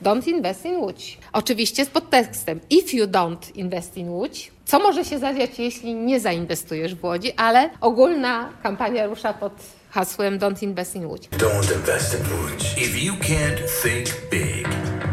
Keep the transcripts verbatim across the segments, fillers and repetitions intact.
Don't invest in Łódź. Oczywiście z podtekstem If you don't invest in Łódź, co może się zadziać, jeśli nie zainwestujesz w Łodzi, ale ogólna kampania rusza pod hasłem Don't invest in Łódź. Don't invest in Łódź. If you can't think big,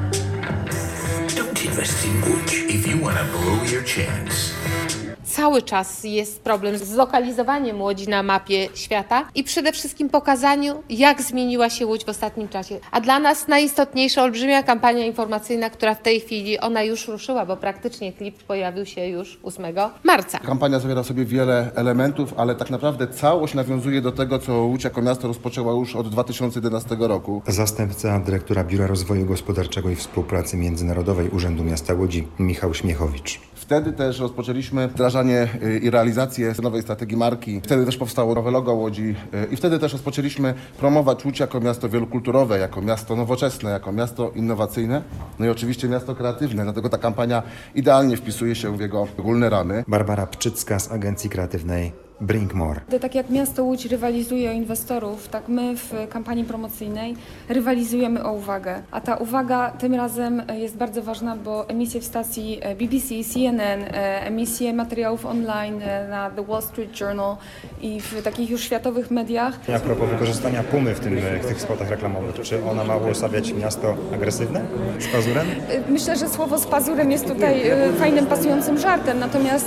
don't invest in Łódź. If you wanna blow your chance. Cały czas jest problem z zlokalizowaniem Łodzi na mapie świata i przede wszystkim pokazaniu, jak zmieniła się Łódź w ostatnim czasie. A dla nas najistotniejsza, olbrzymia kampania informacyjna, która w tej chwili, ona już ruszyła, bo praktycznie klip pojawił się już ósmego marca. Kampania zawiera sobie wiele elementów, ale tak naprawdę całość nawiązuje do tego, co Łódź jako miasto rozpoczęła już od dwa tysiące jedenastego roku. Zastępca dyrektora Biura Rozwoju Gospodarczego i Współpracy Międzynarodowej Urzędu Miasta Łodzi, Michał Śmiechowicz. Wtedy też rozpoczęliśmy wdrażanie i realizację nowej strategii marki. Wtedy też powstało nowe logo Łodzi i wtedy też rozpoczęliśmy promować Łódź jako miasto wielokulturowe, jako miasto nowoczesne, jako miasto innowacyjne, no i oczywiście miasto kreatywne. Dlatego ta kampania idealnie wpisuje się w jego ogólne ramy. Barbara Pczycka z agencji kreatywnej Bring More. Tak jak miasto Łódź rywalizuje o inwestorów, tak my w kampanii promocyjnej rywalizujemy o uwagę. A ta uwaga tym razem jest bardzo ważna, bo emisje w stacji B B C, C N N, emisje materiałów online na The Wall Street Journal i w takich już światowych mediach. A propos wykorzystania Pumy w, tym, w tych spotach reklamowych, czy ona ma uosabiać miasto agresywne z pazurem? Myślę, że słowo z pazurem jest tutaj fajnym, pasującym żartem, natomiast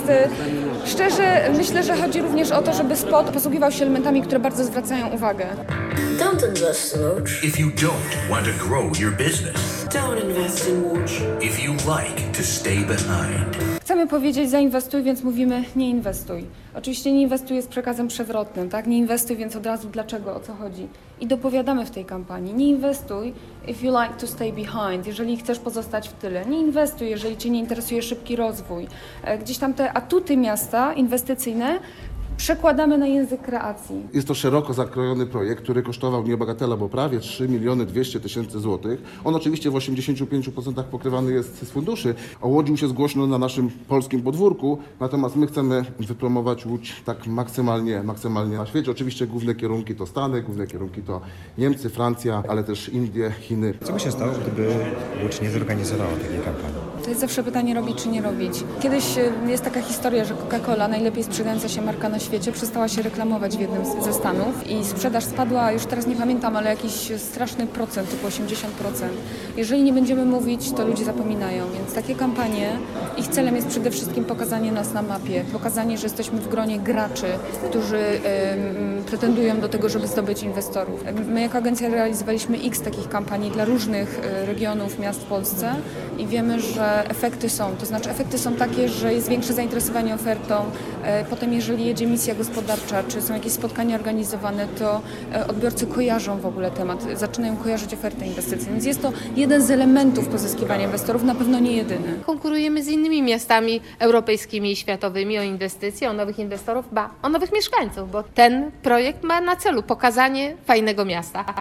szczerze myślę, że chodzi również o to, żeby spot posługiwał się elementami, które bardzo zwracają uwagę. Don't invest in Łódź. If you don't want to grow your business. Don't invest in Łódź. If you like to stay behind. Chcemy powiedzieć zainwestuj, więc mówimy nie inwestuj. Oczywiście nie inwestuj jest przekazem przewrotnym, tak? Nie inwestuj, więc od razu dlaczego, o co chodzi. I dopowiadamy w tej kampanii. Nie inwestuj if you like to stay behind, jeżeli chcesz pozostać w tyle. Nie inwestuj, jeżeli cię nie interesuje szybki rozwój. Gdzieś tam te atuty miasta inwestycyjne przekładamy na język kreacji. Jest to szeroko zakrojony projekt, który kosztował nieobagatela, bo prawie trzy miliony dwieście tysięcy złotych. On oczywiście w osiemdziesięciu pięciu procentach pokrywany jest z funduszy. O Łodzi już jest głośno na naszym polskim podwórku, natomiast my chcemy wypromować Łódź tak maksymalnie, maksymalnie na świecie. Oczywiście główne kierunki to Stany, główne kierunki to Niemcy, Francja, ale też Indie, Chiny. Co by się stało, gdyby Łódź nie zorganizowała takiej kampanii? To jest zawsze pytanie robić czy nie robić. Kiedyś jest taka historia, że Coca-Cola, najlepiej sprzedająca się marka na świecie, przestała się reklamować w jednym ze Stanów i sprzedaż spadła, już teraz nie pamiętam, ale jakiś straszny procent, typu osiemdziesiąt procent. Jeżeli nie będziemy mówić, to ludzie zapominają, więc takie kampanie, ich celem jest przede wszystkim pokazanie nas na mapie, pokazanie, że jesteśmy w gronie graczy, którzy ym, pretendują do tego, żeby zdobyć inwestorów. My jako agencja realizowaliśmy x takich kampanii dla różnych y, regionów, miast w Polsce i wiemy, że efekty są, to znaczy efekty są takie, że jest większe zainteresowanie ofertą, y, potem jeżeli jedzie misja gospodarcza, czy są jakieś spotkania organizowane, to odbiorcy kojarzą w ogóle temat, zaczynają kojarzyć ofertę inwestycyjną. Więc jest to jeden z elementów pozyskiwania inwestorów, na pewno nie jedyny. Konkurujemy z innymi miastami europejskimi i światowymi o inwestycje, o nowych inwestorów, ba, o nowych mieszkańców, bo ten projekt ma na celu pokazanie fajnego miasta.